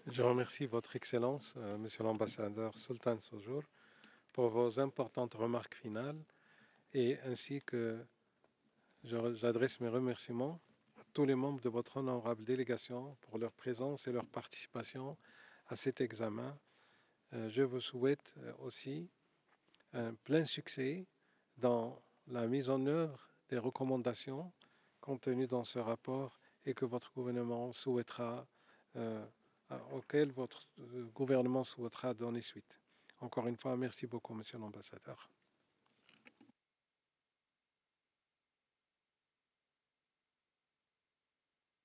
Je remercie Votre Excellence, Monsieur l'ambassadeur Sultan Soujour, pour vos importantes remarques finales et ainsi que j'adresse mes remerciements à tous les membres de votre honorable délégation pour leur présence et leur participation à cet examen. Je vous souhaite aussi un plein succès dans la mise en œuvre des recommandations contenues dans ce rapport et que votre gouvernement souhaitera, euh, auquel votre gouvernement souhaitera donner suite. Encore une fois, merci beaucoup, Monsieur l'ambassadeur.